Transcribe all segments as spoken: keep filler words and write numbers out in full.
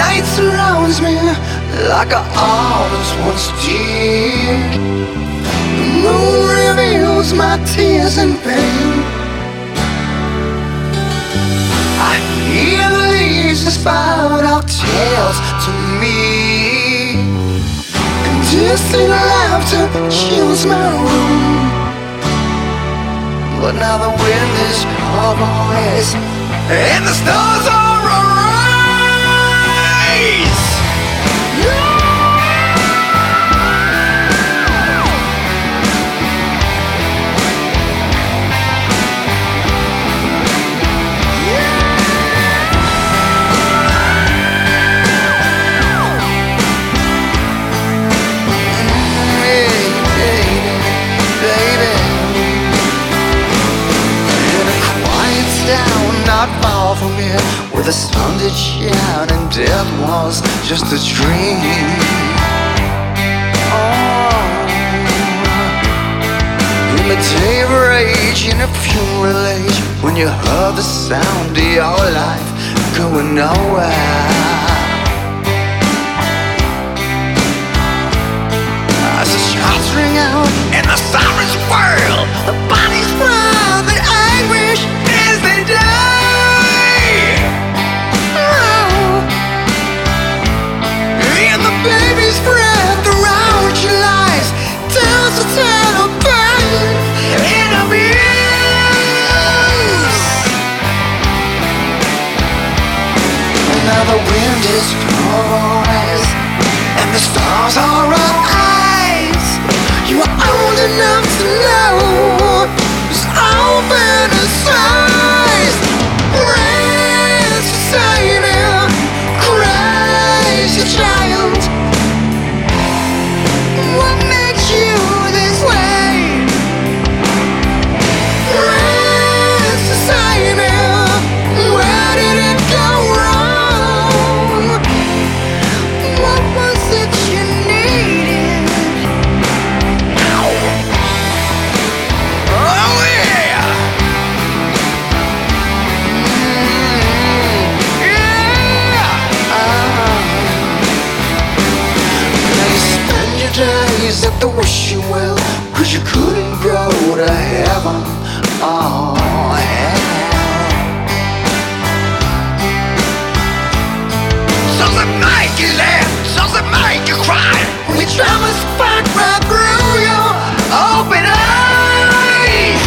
night surrounds me like I always once did. The moon reveals my tears and pain. I hear the leaves spout out tales to me, and distant laughter chills my room. But now the wind is always, and the stars are arise. Not far from here, where the sun did shine and death was just a dream. Oh, in the day of rage, in a funeral age, when you heard the sound of your life going nowhere. As the shots ring out and the sirens whirl, the bodies cry in anguish as they die. Baby's breath around you lies, tells a tale of pain and abuse. And now the wind is poised, and the stars are our eyes. You are old enough to know it's all fantasized. Praise the Savior, crazy child. What makes you this way? Praise the Savior, where did it go wrong? What was it you needed? Ow. Oh yeah! Mm, yeah! Uh-huh. Now you spend your days at the wishing well, 'cause you couldn't go to heaven. Oh, hell. Songs that make you laugh, songs that make you cry, we travel back right through your open eyes.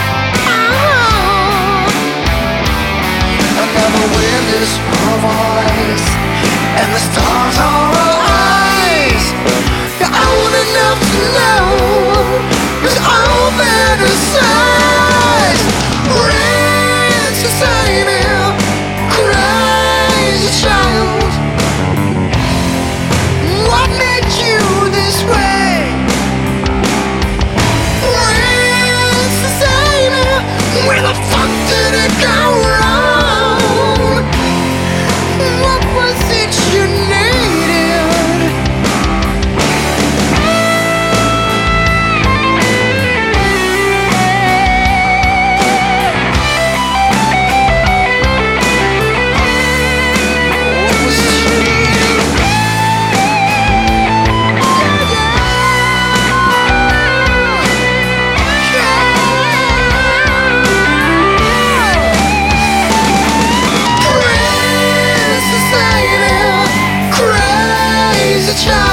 Oh. Another wind is our voice, and the stars are our eyes. You're old enough to know it's all fantasized. Praise the Savior, crazy child. What made you this way? Praise the Savior, where the fuck did it go wrong? What was it you needed? What was it you needed? Praise the Savior, crazy child.